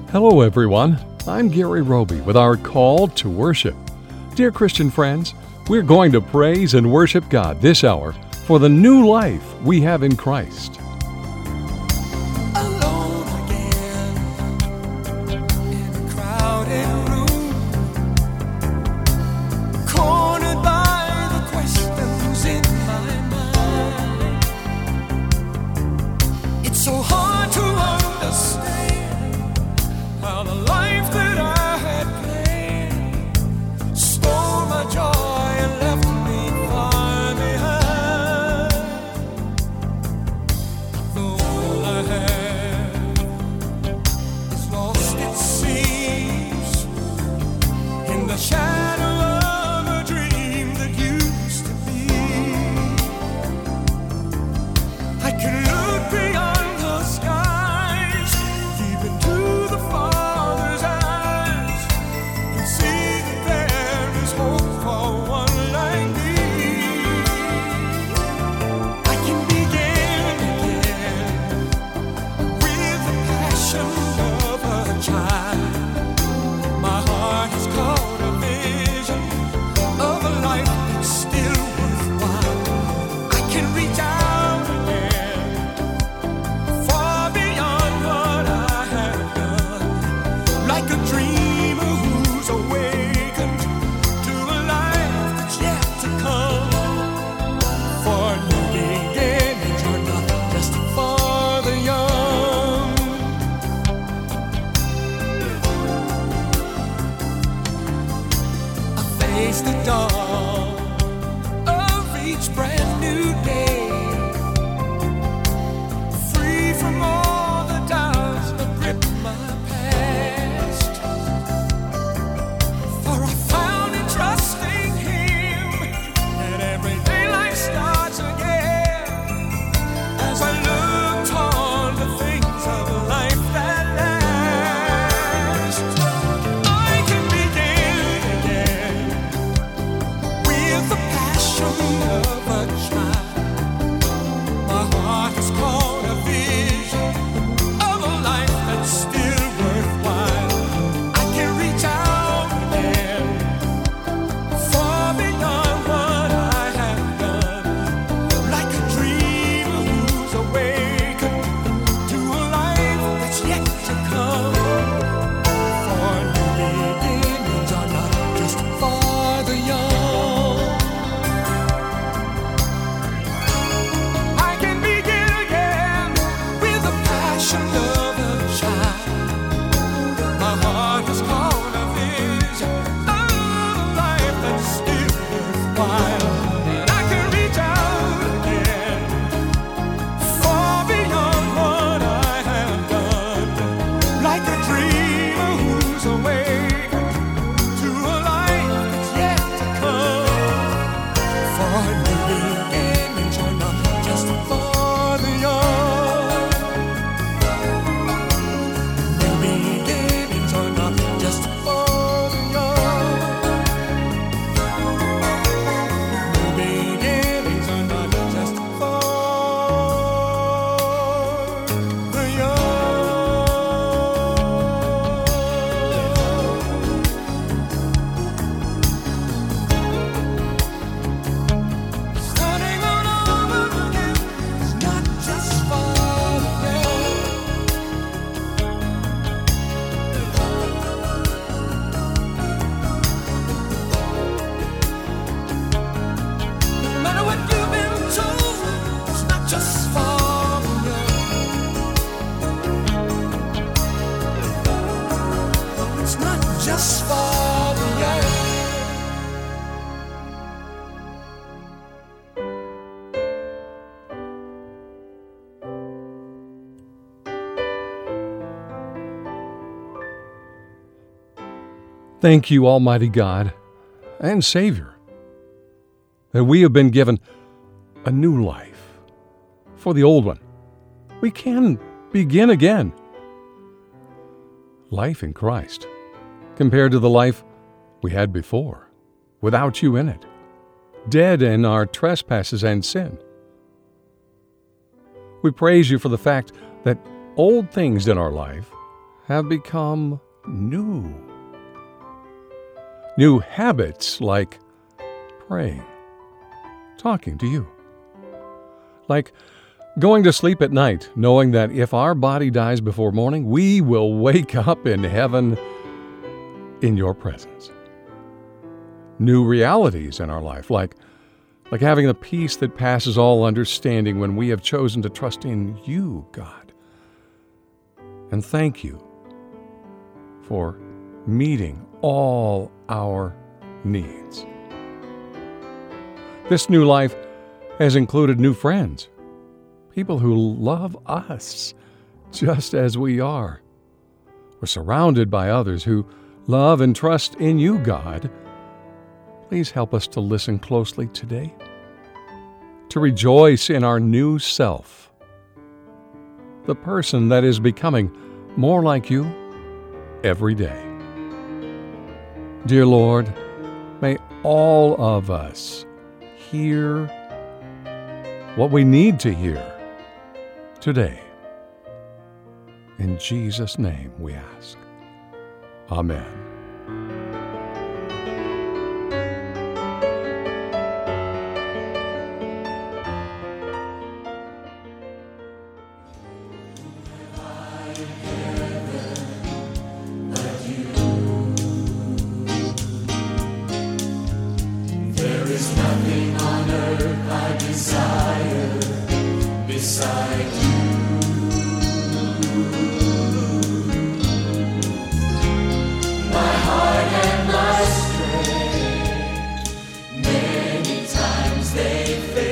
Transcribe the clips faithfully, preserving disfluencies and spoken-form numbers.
Hello, everyone. I'm Gary Roby with our call to worship. Dear Christian friends, we're going to praise and worship God this hour for the new life we have in Christ. Alone again in a crowded room, cornered by the questions in my mind. It's so hard to understand how the life that I had planned stole my joy and left me far behind. All I have is lost, it seems, in the shadow of a dream that used to be. I can look beyond the skies, deep into the Father's eyes, and see that there is hope for one like me. I can begin again with the passion of a child. My heart has caught a vision of a life that's still worthwhile. I can reach out again, far beyond what I have done, like a dreamer who's awakened to a life that's yet to come. For new beginnings are not just for the young. I face the dawn of each brand new day, free from all the doubts that grip my past. For I found in trusting Him that every day life starts again, as I look toward the things of life that last. I can begin again with the passion of a child. My heart has caught a vision of a life that's still worthwhile. I can reach out again, far beyond what I have done, like a dreamer who's awakened to a life that's yet to come. For new beginnings are not just for the young. I can begin again with the passion of a child. My heart has caught a vision of a life that's still worthwhile. And I can reach out again, far beyond what I have done, like a dreamer who's awakened to a life that's yet to come. For new beginnings are not just for the young. New beginnings are not just for the young. New beginnings are not just for the young. Starting all over again, it's not just for the young. No matter what you've been told, it's not just for the young. It's not just for the young. Thank you, Almighty God and Savior, that we have been given a new life. For the old one, we can begin again. Life in Christ, compared to the life we had before, without you in it, dead in our trespasses and sin. We praise you for the fact that old things in our life have become new. New habits like praying, talking to you, like going to sleep at night, knowing that if our body dies before morning, we will wake up in heaven in your presence. New realities in our life, like, like having the peace that passes all understanding when we have chosen to trust in you, God. And thank you for meeting all our needs. This new life has included new friends, people who love us just as we are. We're surrounded by others who love and trust in you, God. Please help us to listen closely today, to rejoice in our new self, the person that is becoming more like you every day. Dear Lord, may all of us hear what we need to hear today. In Jesus' name we ask. Amen. Beside you, my heart and my strength, many times they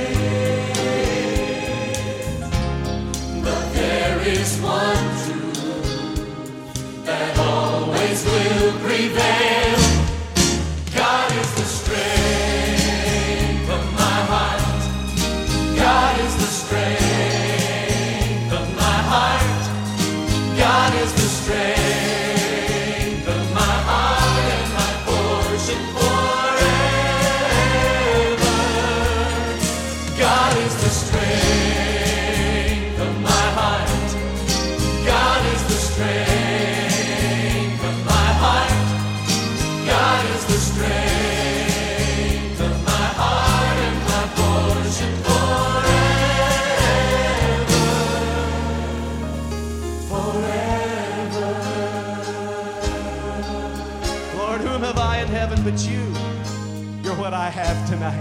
fail, but there is one truth that always will prevail. God is the strength of my heart. God is the strength. God is the strength of my heart and my portion forever. God is the strength of my heart. God is the strength of my heart. God is the strength of my heart and my portion forever. Lord, whom have I in heaven but you? You're what I have tonight.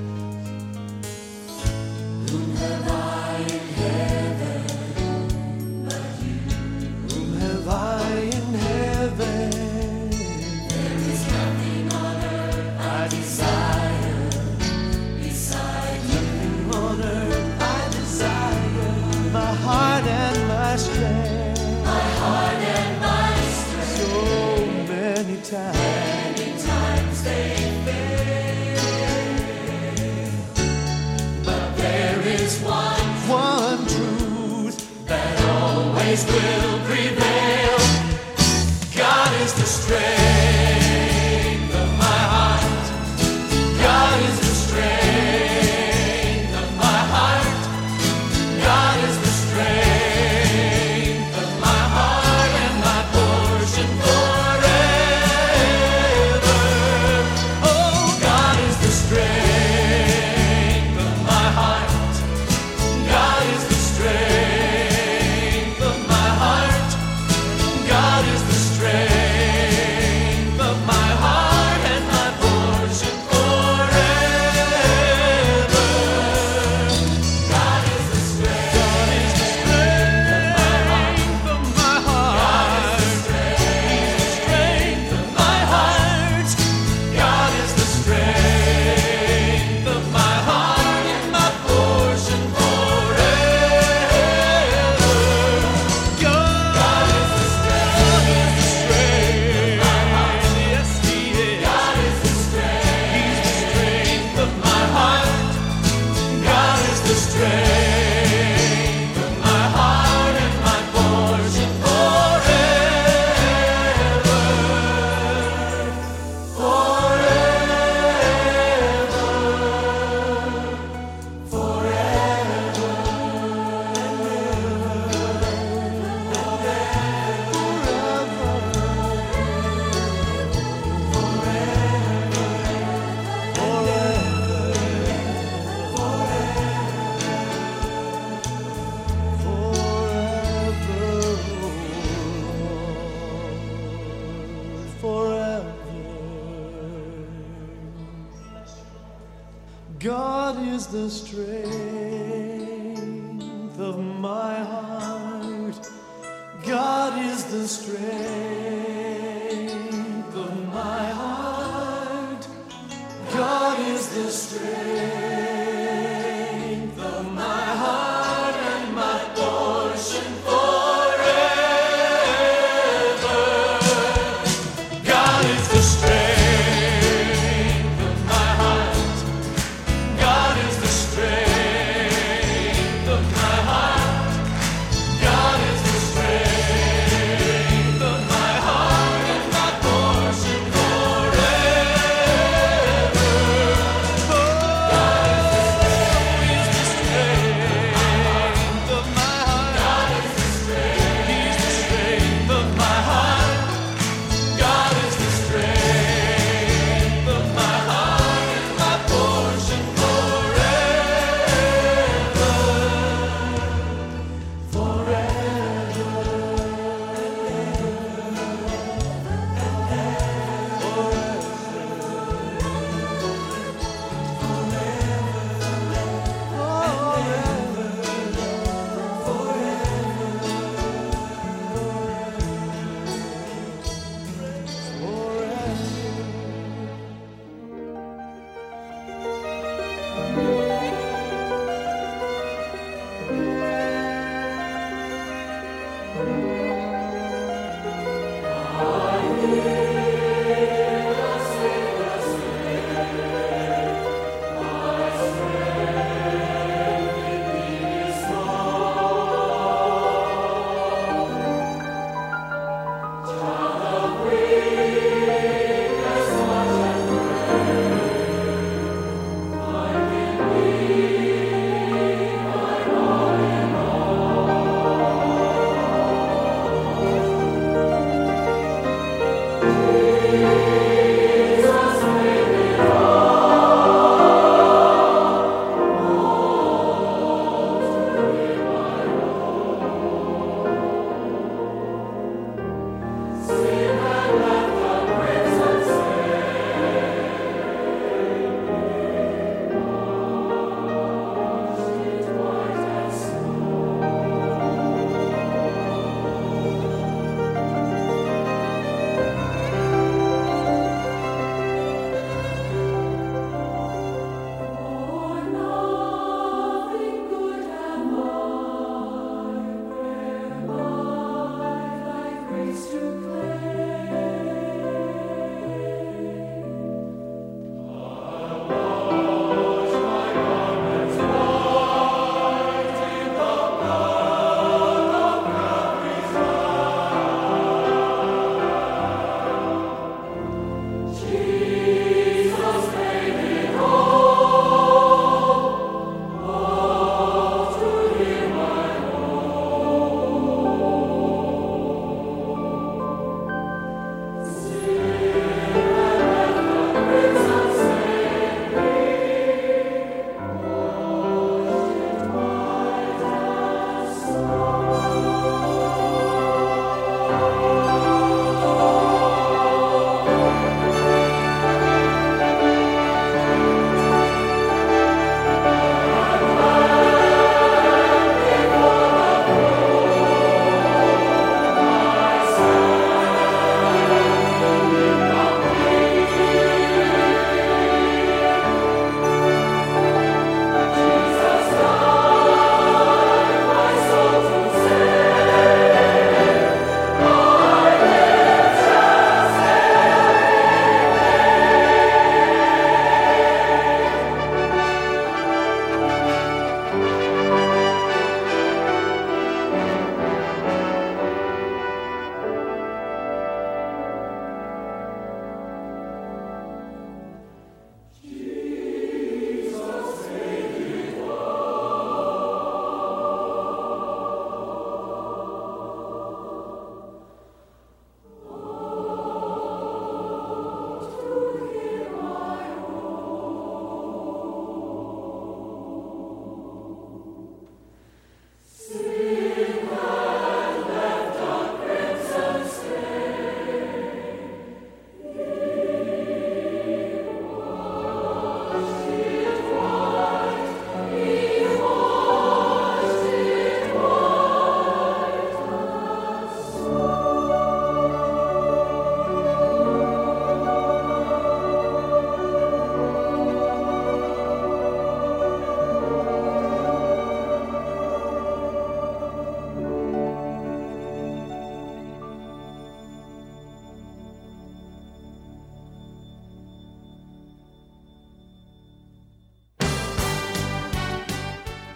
Whom have I in heaven but you? Whom have I in heaven? There is nothing on earth I desire beside you. Nothing on earth I desire. My heart and my strength. My heart and my strength. So many times. Many times they fail. But there is one, one truth that always will prevail. God is the strength of my heart. God is the strength of my heart. God is the strength of my heart and my portion forever. Oh, God is the strength of my heart. God is the strength of my heart. God is the strength God is the strength of my heart. God is the strength of my heart. God is the strength of my heart and my portion forever. God is the strength. My heart.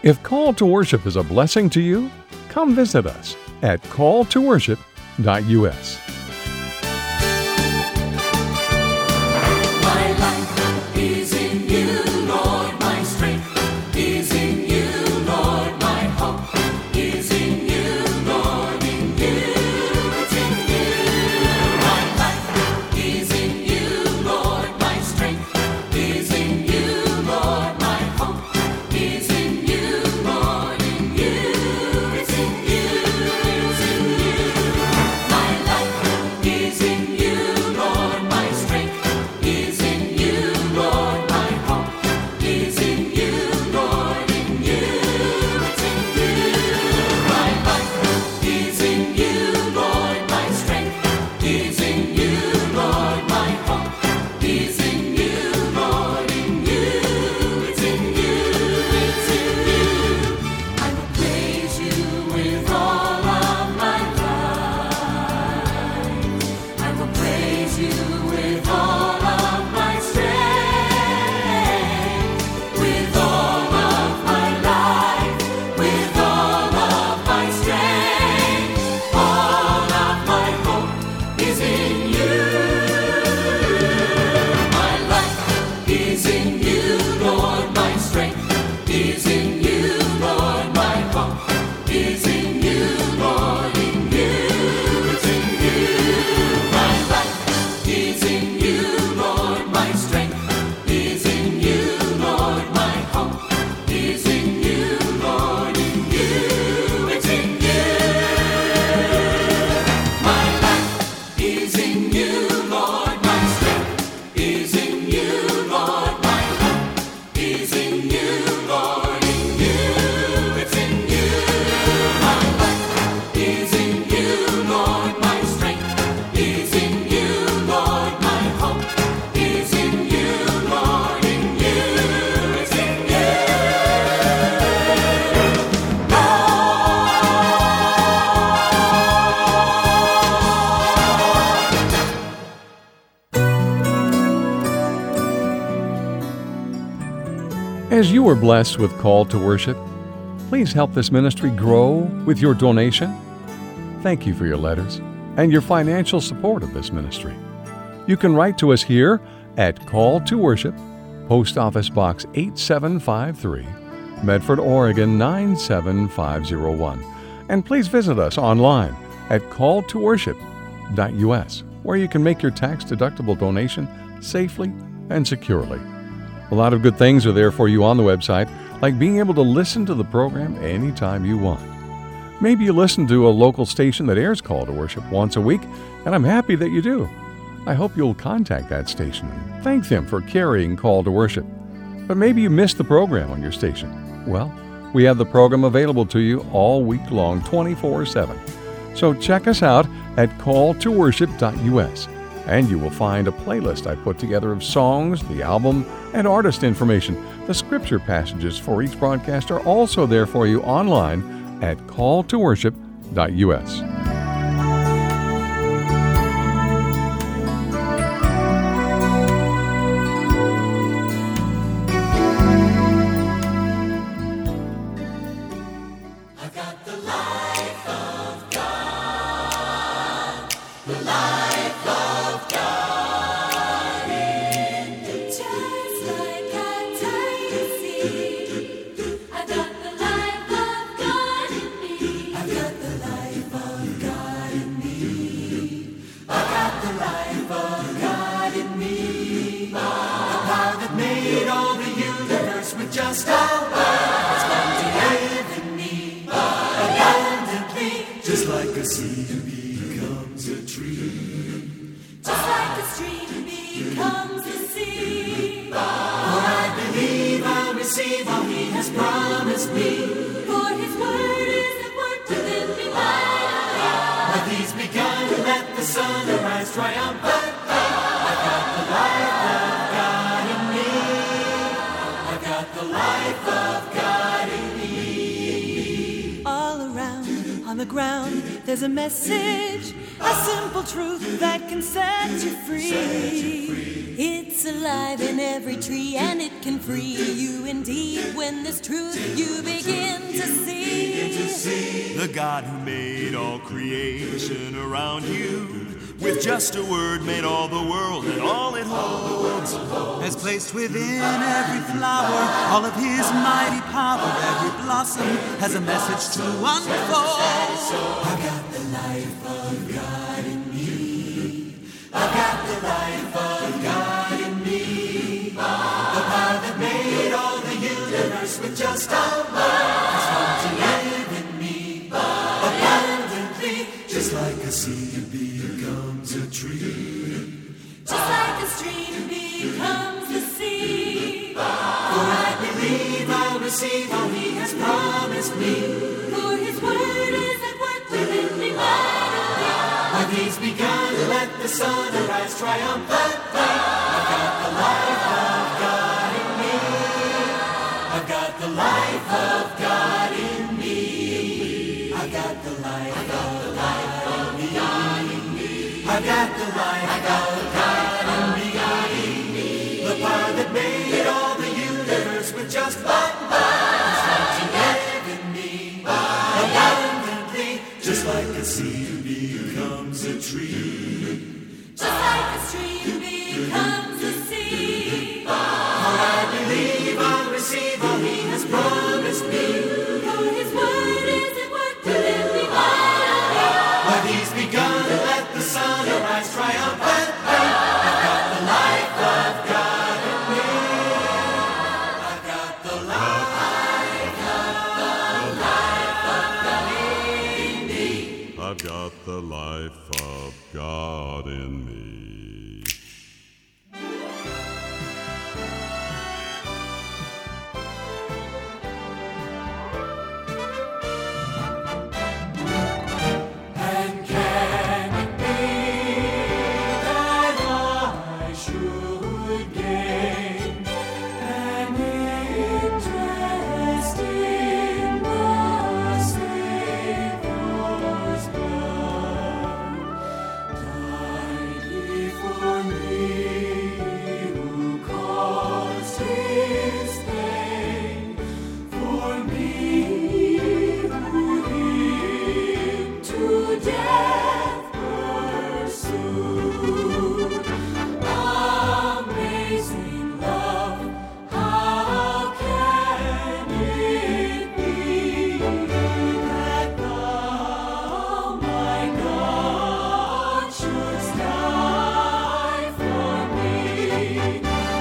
If Call to Worship is a blessing to you, come visit us at call to worship dot U S. My life is in you, Lord. My strength is in you, Lord. My hope is in you, Lord. In you, it's in you. My life is in you, Lord. My strength is in you, Lord. My hope is in you, Lord. In you, it's in you, it's in you. My life is in you, Lord. My strength is in you, Lord. My hope is in you, Lord. In you, it's in you. My life is in you, Lord. My strength is in you, Lord. My hope is in you, Lord. In you, it's in you, it's in you. I will praise you with all of my life. I will praise you with all of my strength, with all of my life, with all of my strength. All of my hope is in you. My life is in you, Lord. My strength is in you, Lord. My hope is in you, Lord. In you, it's in you. My life is in you, Lord. My strength is in you, Lord. My hope is in you, Lord. In you, it's in you. My life is in you, Lord. My strength is in you, Lord. My hope is in you, Lord. In you, it's in you. My life is in you, Lord. My strength is in you, Lord. My hope is in you, Lord. In you, it's in you. As you were blessed with Call to Worship, please help this ministry grow with your donation. Thank you for your letters and your financial support of this ministry. You can write to us here at Call to Worship, Post Office Box eight seven five three, Medford, Oregon nine seven five zero one. And please visit us online at call to worship dot U S, where you can make your tax-deductible donation safely and securely. A lot of good things are there for you on the website, like being able to listen to the program anytime you want. Maybe you listen to a local station that airs Call to Worship once a week, and I'm happy that you do. I hope you'll contact that station and thank them for carrying Call to Worship. But maybe you missed the program on your station. Well, we have the program available to you all week long, twenty-four seven. So check us out at call to worship dot U S, and you will find a playlist I put together of songs, the album, and artist information. The scripture passages for each broadcast are also there for you online at call to worship dot U S. I've got the life of God, the life of God in me. Just like a tiny seed, I've got the life of God in me. I've got the life of God in me. I've got the life of God in me. The power that made all the universe with just a word has come to live in me abundantly. Just like a seed becomes a tree. Just like a stream becomes a sea. For I Believe I'll receive all He has promised me. For His word is at work within me mightily. What He's begun, let the sun arise triumphantly. I've got the life of God in me. I've got the life of God in me. All around on the ground, There's a message, a simple truth that can set you free. It's alive in every tree and it can free you indeed when this truth you begin to see. The God who made all creation around you, with just a word made all the world and all it holds, has placed within every flower all of his mighty power. Every blossom has a message to unfold. I've got the life of God in me. I've got the life of God in me. The power that made all the universe with just a word has come to live in me abundantly. Just like a seed becomes a tree, just like a stream becomes the sea. For I believe I'll receive all he has promised me. For his word is at work within me mightily. When he's begun, let the sun arise triumphantly. I've got the life of God in me. I've got the life of God in me. I've got the life of God in me. I've got the life of God in me. The power that made all the universe with just one word is come to live in me abundantly. Just like a seed becomes a tree, just like a stream becomes the sea. For I believe I'll receive all he has promised me. For his word is at work within me mightily. When he's begun, let the sun arise triumphantly. I've got the life of God in me. I've got the life of God in me. I've got the life of God in me. And can it be that I should gain an interest in the Savior's blood? Died he for me who caused his pain, for me who him to death pursued. Amazing love, how can it be that thou, my God, shouldst die for me?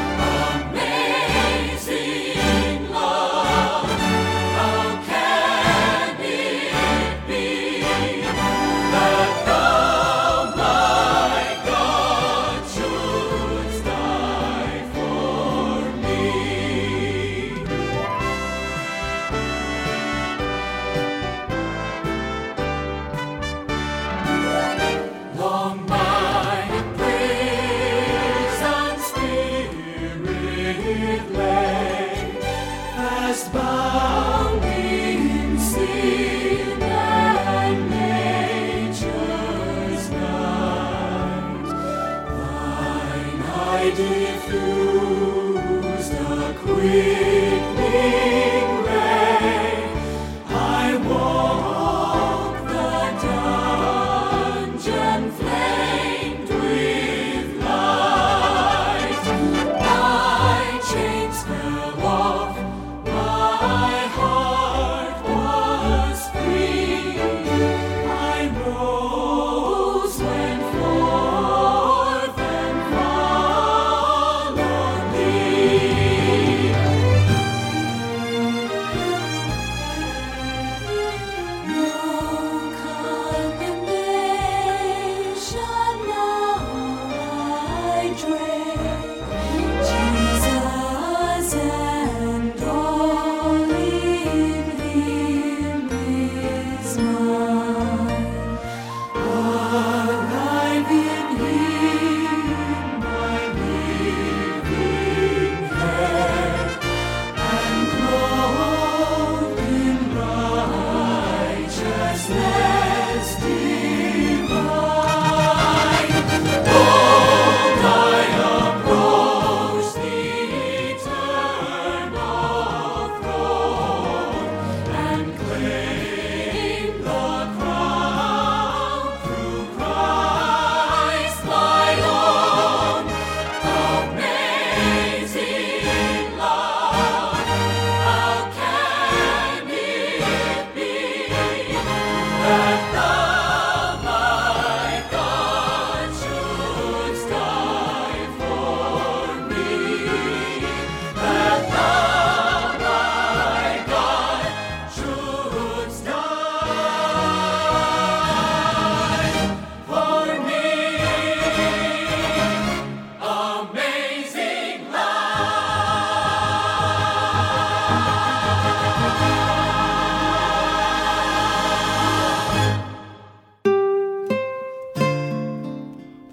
Amazing love, how can it be that thou, my God, shouldst die for me? Long my prison spirit lay, fast bound in sin and nature's night. Thine eye diffused a quickening ray. I walk the dungeon flamed with light. My chains fell off, my heart was free. I rose, went forth, and followed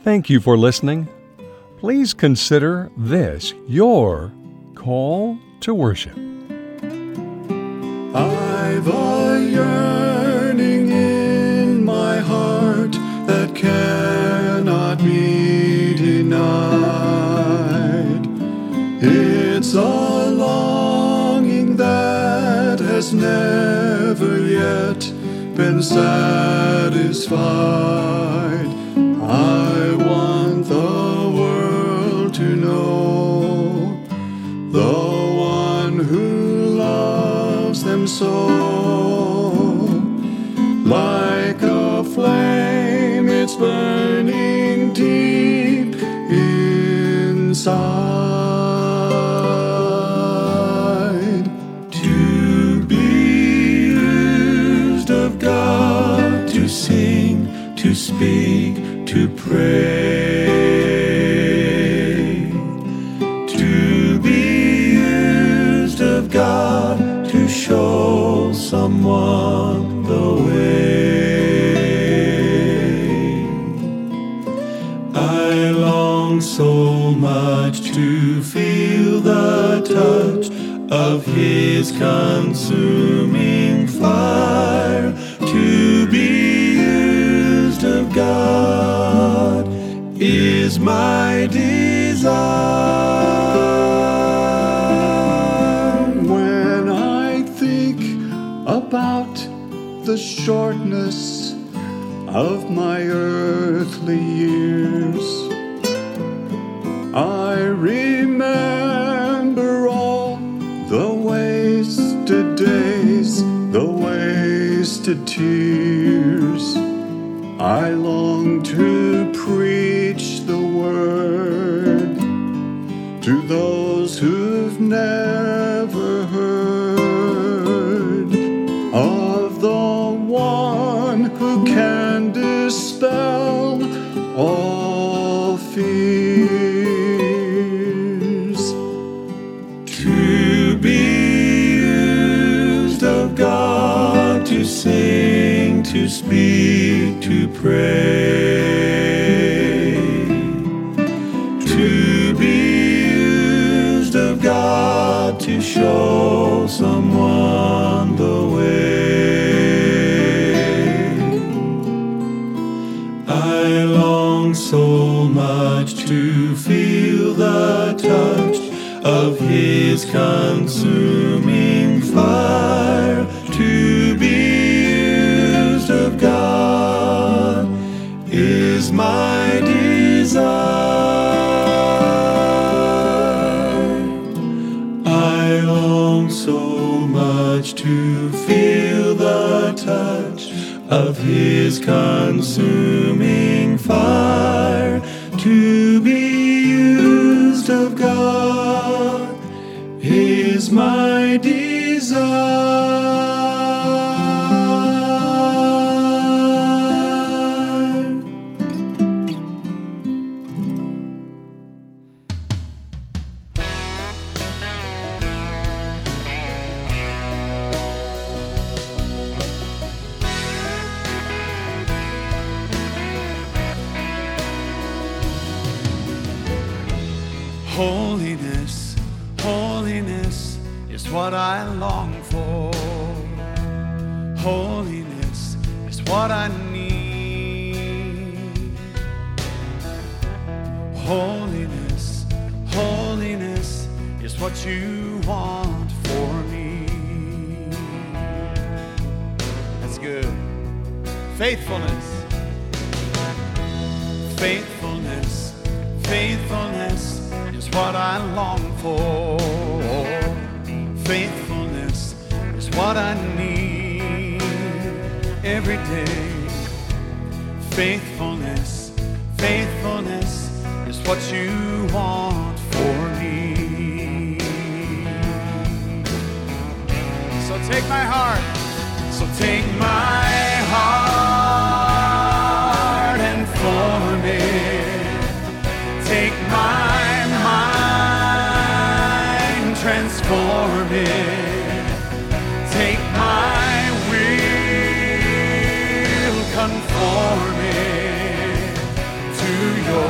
Thank you for listening. Please consider this your call to worship. I've a yearning in my heart that cannot be denied. It's a longing that has never yet been satisfied. I want the world to know the one who loves them so. Like a flame, it's burning deep inside. To be used of God, to sing, to speak, to pray. To be used of God, to show someone the way. I long so much to feel the touch of His consuming fire. To be used of God is my desire. When I think about the shortness of my earthly years, I remember all the wasted days, the wasted tears. I long to preach the word to those who've never heard of the one who can dispel all fears. To be used of God, to sing, to speak, to pray. To be used of God, to show someone the way. I long so much to feel the touch of His consuming fire. To be used of God is my desire. I long so much to feel the touch of His consuming fire. To be used of God is my desire. Holiness, holiness is what I long for. Holiness is what I need. Holiness, holiness is what you want for me. That's good. Faithfulness, faithfulness, faithfulness is what I long for. Faithfulness is what I need every day. Faithfulness, faithfulness is what you want for me. So take my heart, so take my heart and form it. Take my mind, transform it. Take my will, conform it to your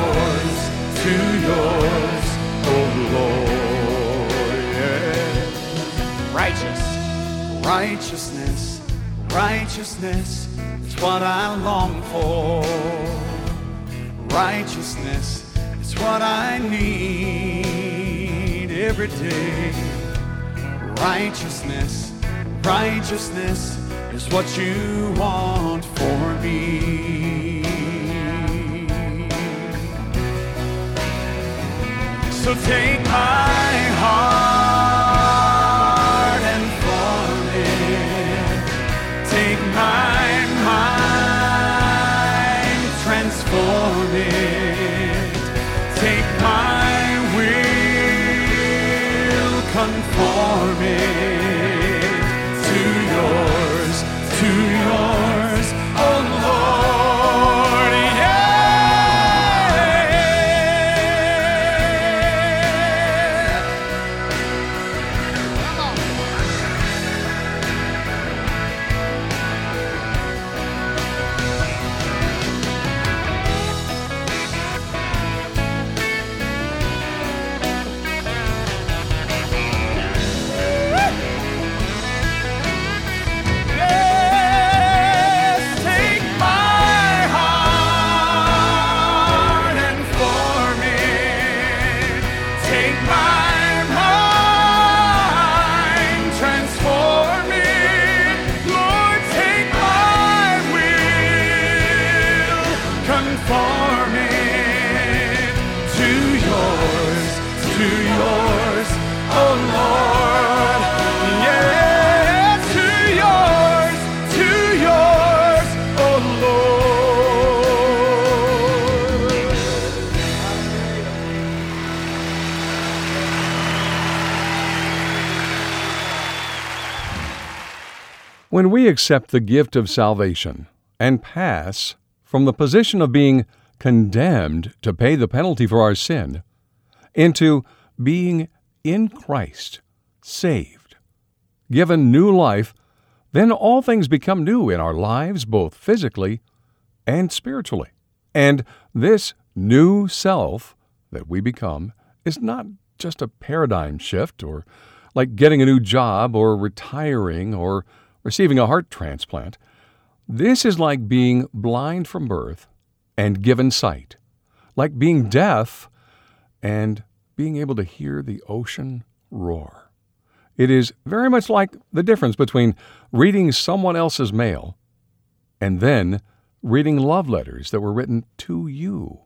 Righteousness, righteousness is what I long for. Righteousness is what I need every day. Righteousness, righteousness is what you want for me. So take my heart and form it. Take my mind, transform it. Take my will, conform it to yours, to yours, oh Lord, yeah. Conform it to yours, to yours, oh Lord, yeah, to yours, to yours, oh Lord. When we accept the gift of salvation and pass from the position of being condemned to pay the penalty for our sin into being in Christ, saved, given new life, then all things become new in our lives, both physically and spiritually. And this new self that we become is not just a paradigm shift or like getting a new job or retiring or receiving a heart transplant. This is like being blind from birth and given sight, like being deaf and being able to hear the ocean roar. It is very much like the difference between reading someone else's mail and then reading love letters that were written to you.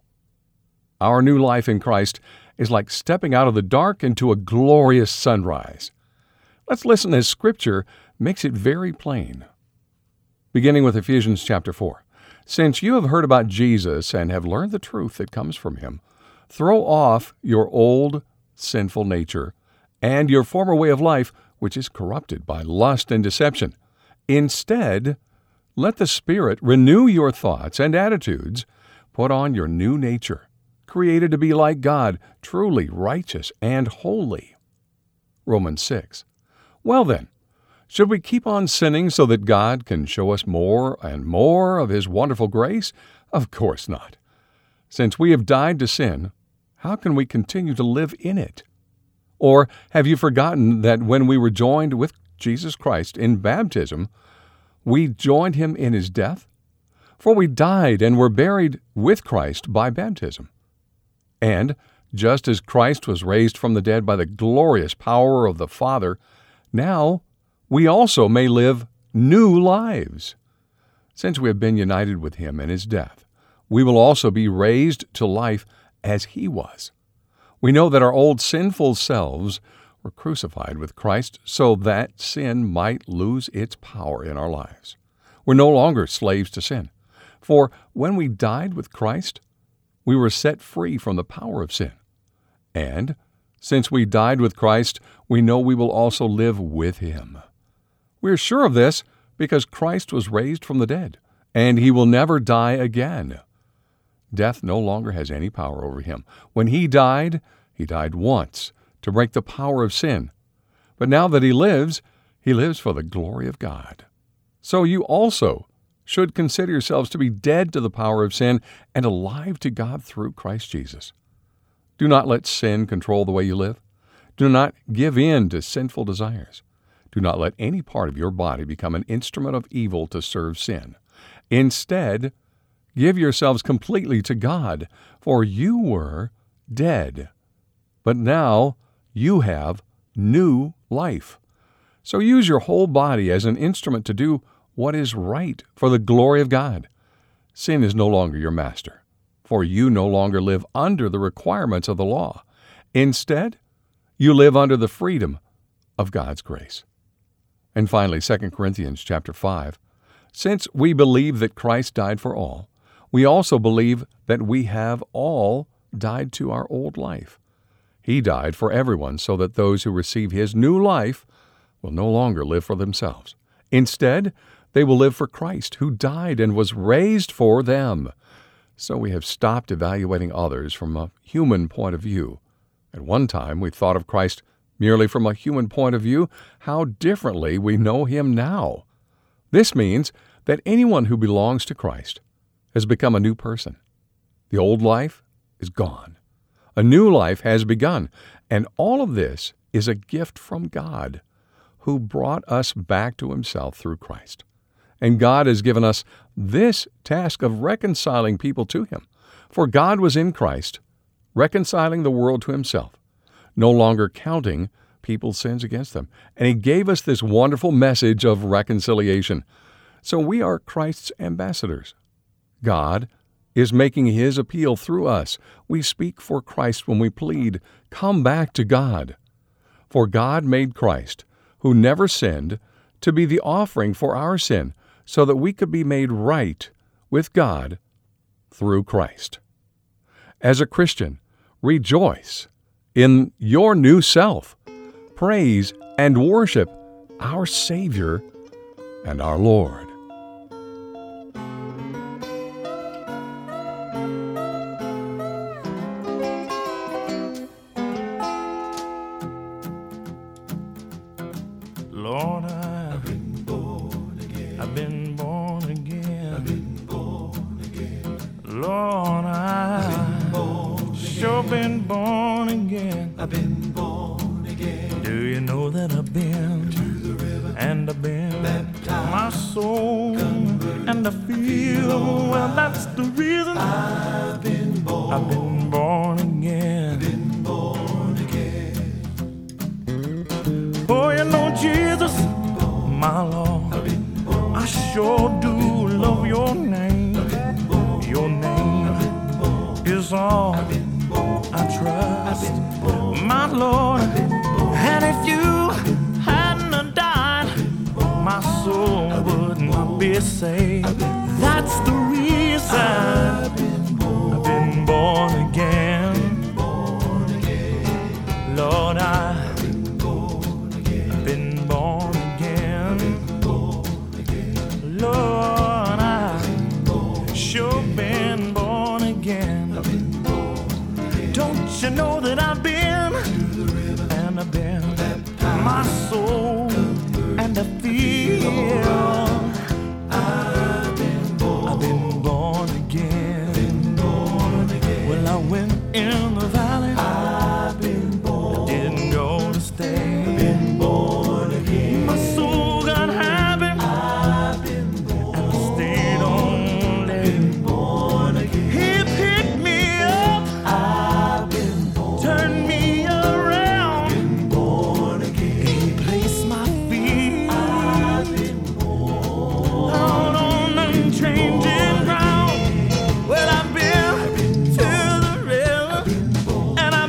Our new life in Christ is like stepping out of the dark into a glorious sunrise. Let's listen as Scripture makes it very plain. Beginning with Ephesians chapter four. Since you have heard about Jesus and have learned the truth that comes from him, throw off your old sinful nature and your former way of life, which is corrupted by lust and deception. Instead, let the Spirit renew your thoughts and attitudes. Put on your new nature, created to be like God, truly righteous and holy. Romans six. Well then, should we keep on sinning so that God can show us more and more of His wonderful grace? Of course not. Since we have died to sin, how can we continue to live in it? Or have you forgotten that when we were joined with Jesus Christ in baptism, we joined Him in His death? For we died and were buried with Christ by baptism. And just as Christ was raised from the dead by the glorious power of the Father, now we also may live new lives. Since we have been united with Him in His death, we will also be raised to life as He was. We know that our old sinful selves were crucified with Christ so that sin might lose its power in our lives. We're no longer slaves to sin. For when we died with Christ, we were set free from the power of sin. And since we died with Christ, we know we will also live with Him. We are sure of this because Christ was raised from the dead, and He will never die again. Death no longer has any power over Him. When He died, He died once to break the power of sin. But now that He lives, He lives for the glory of God. So you also should consider yourselves to be dead to the power of sin and alive to God through Christ Jesus. Do not let sin control the way you live. Do not give in to sinful desires. Do not let any part of your body become an instrument of evil to serve sin. Instead, give yourselves completely to God, for you were dead. But now you have new life. So use your whole body as an instrument to do what is right for the glory of God. Sin is no longer your master, for you no longer live under the requirements of the law. Instead, you live under the freedom of God's grace. And finally, Second Corinthians chapter five. Since we believe that Christ died for all, we also believe that we have all died to our old life. He died for everyone so that those who receive his new life will no longer live for themselves. Instead, they will live for Christ, who died and was raised for them. So we have stopped evaluating others from a human point of view. At one time, we thought of Christ merely from a human point of view. How differently we know him now. This means that anyone who belongs to Christ has become a new person. The old life is gone. A new life has begun, and all of this is a gift from God, who brought us back to himself through Christ. And God has given us this task of reconciling people to him. For God was in Christ, reconciling the world to himself, no longer counting people's sins against them. And he gave us this wonderful message of reconciliation. So we are Christ's ambassadors. God is making his appeal through us. We speak for Christ when we plead, "Come back to God." For God made Christ, who never sinned, to be the offering for our sin, so that we could be made right with God through Christ. As a Christian, rejoice in your new self. Praise and worship our Savior and our Lord. Lord, I've been born again. I've been born again. I've been born again. Lord, I've been born sure again. been born again. I've been born again. Do you know that I've been to the river and I've been baptized? My soul and I feel well. That's the reason I've been born. I've been born again. Been born again. Oh, you know Jesus, my Lord, I sure do love your name. Your name is all I trust, my Lord. And if you hadn't died, my soul would not be saved. That's the reason I've been born again. Lord, I've been born again. Lord, I've sure been born again. Don't you know that I've been and I've been my soul and I feel I've been born, I've been born again. Well, I went in the valley. I've been born. I didn't go to stay. I've been born again. My soul got happy. I've been born. And I stayed on there. I've been born again. He picked me up. I've been born. Turned me around. I've been born again. He placed my feet. I've been born. Out on unchanging ground. Well, I've been, I've been to the river and I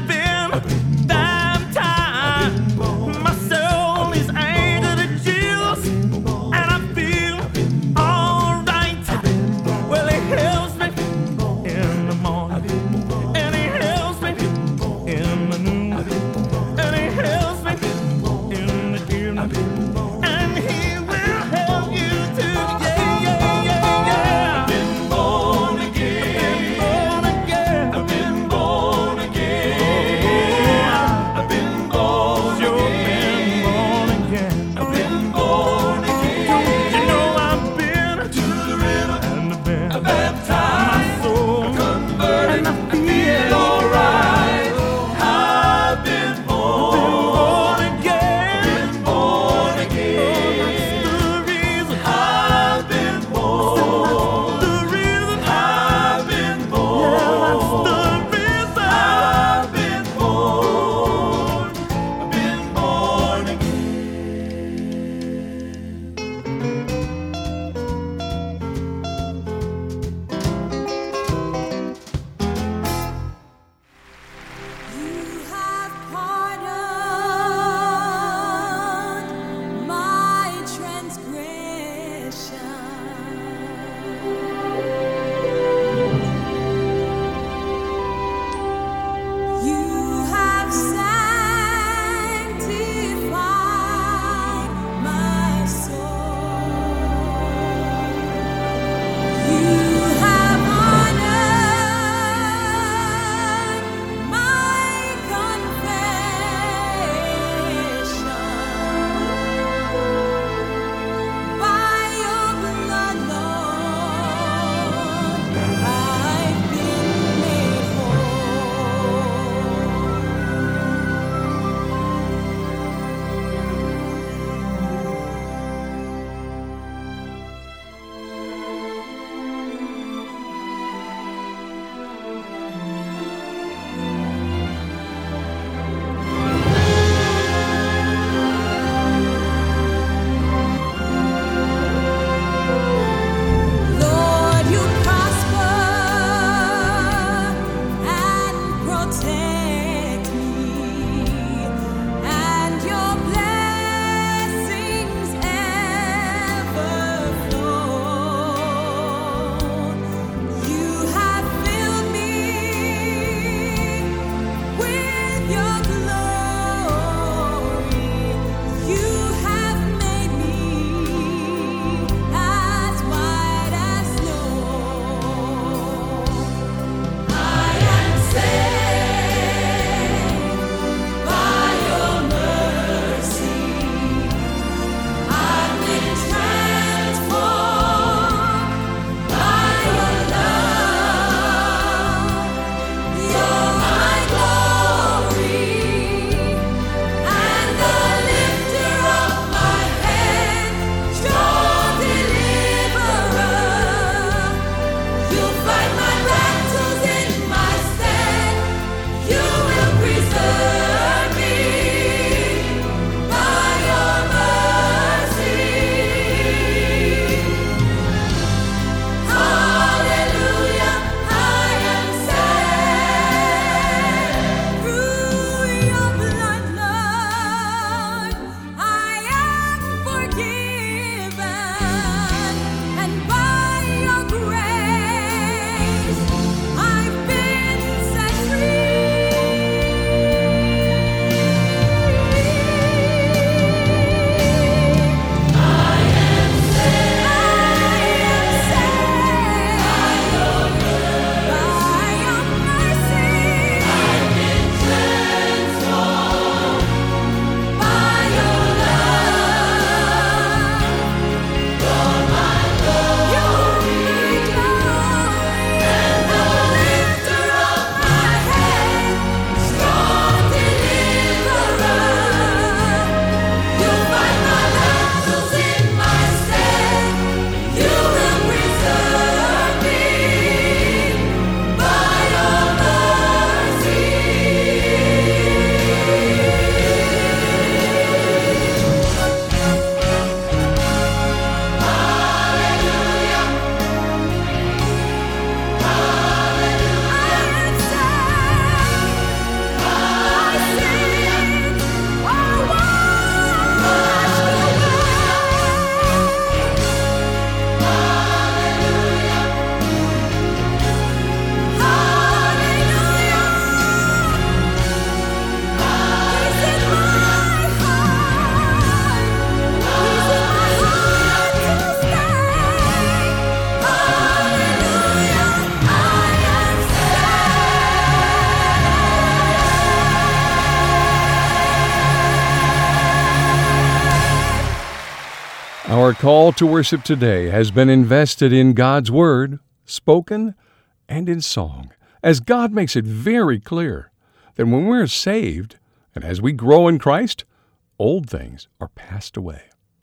Our call to worship today has been invested in God's Word, spoken and in song, as God makes it very clear that when we're saved and as we grow in Christ, old things are passed away.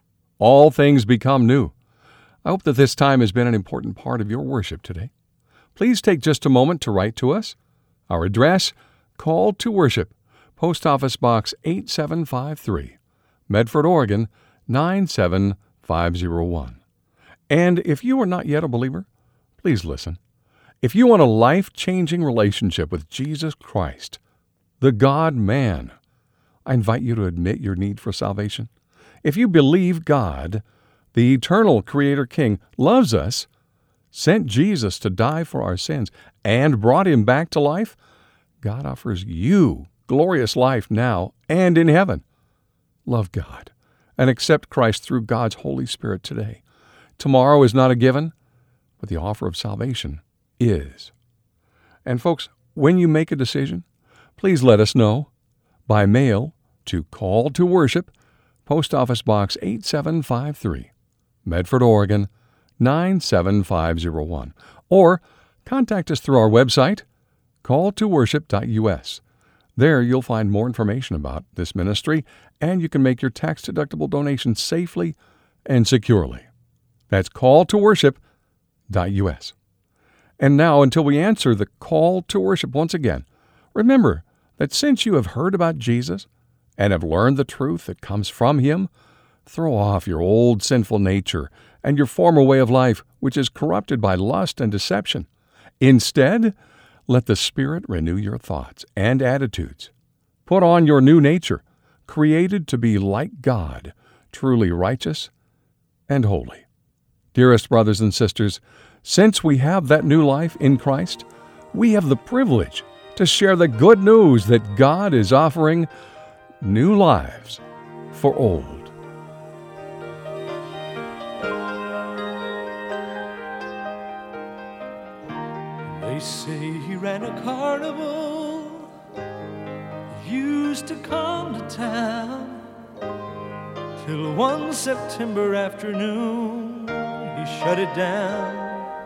All things become new. I hope that this time has been an important part of your worship today. Please take just a moment to write to us. Our address, Call to Worship, Post Office Box eight seven five three, Medford, Oregon, nine seven five zero one. And if you are not yet a believer, please listen. If you want a life-changing relationship with Jesus Christ, the God-man, I invite you to admit your need for salvation. If you believe God, the eternal Creator King, loves us, sent Jesus to die for our sins, and brought him back to life, God offers you glorious life now and in heaven. Love God and accept Christ through God's Holy Spirit today. Tomorrow is not a given, but the offer of salvation is. And folks, when you make a decision, please let us know by mail to Call to Worship, Post Office Box eight seven five three, Medford, Oregon, nine seven five zero one. Or contact us through our website, call to worship dot u s. There you'll find more information about this ministry, and you can make your tax-deductible donation safely and securely. That's call to worship dot u s. And now, until we answer the call to worship once again, remember that since you have heard about Jesus and have learned the truth that comes from him, throw off your old sinful nature and your former way of life, which is corrupted by lust and deception. Instead, let the Spirit renew your thoughts and attitudes. Put on your new nature, created to be like God, truly righteous and holy. Dearest brothers and sisters, since we have that new life in Christ, we have the privilege to share the good news that God is offering new lives for old. They say he ran a carnival, used to come to town, till one September afternoon he shut it down.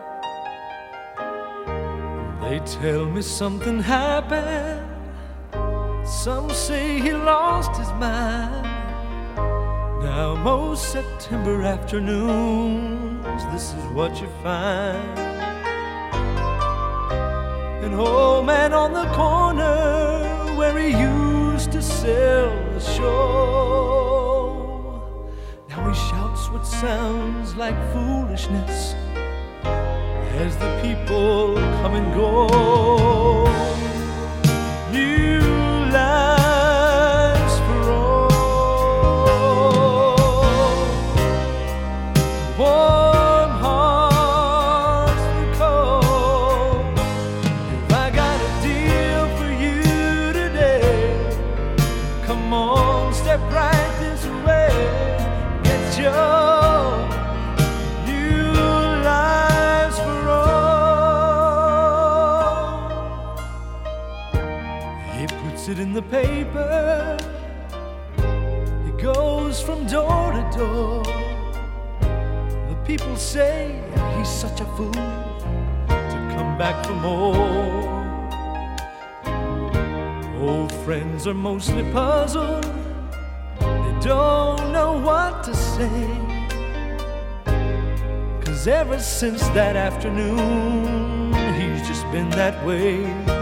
They tell me something happened, some say he lost his mind. Now most September afternoons, this is what you find. An old man on the corner where he used to sell the show, now he shouts what sounds like foolishness as the people come and go. New lives for all, warm hearts for cold. If I got a deal for you today, come on, step right this way, get your it in the paper, it goes from door to door. The people say he's such a fool to come back for more. Old friends are mostly puzzled, they don't know what to say, 'cause ever since that afternoon he's just been that way.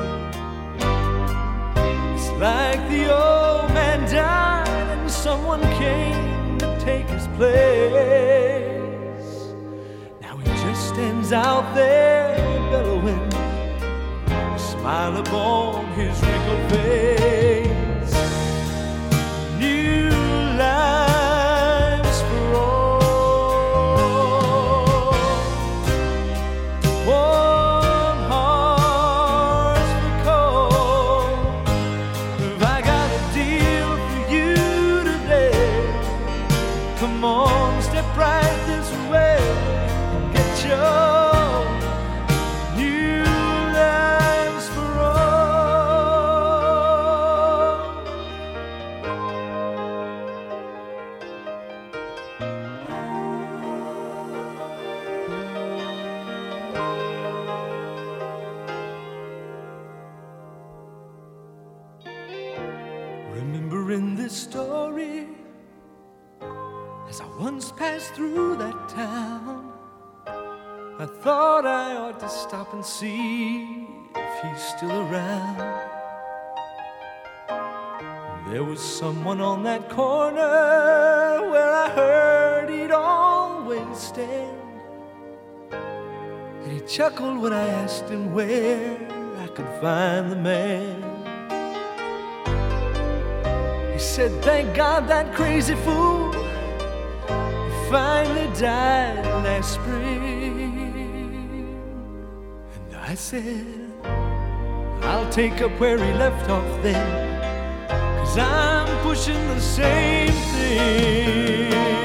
Like the old man died and someone came to take his place. Now he just stands out there bellowing, a smile upon his wrinkled face. New lives for all, warm hearts for cold. Come on, step right this way, get your new lives for all. in this story. As I once passed through that town, I thought I ought to stop and see if he's still around. There was someone on that corner where I heard he'd always stand. And he chuckled when I asked him where I could find the man. He said, thank God that crazy fool finally died last spring. And I said, I'll take up where he left off then, 'cause I'm pushing the same thing.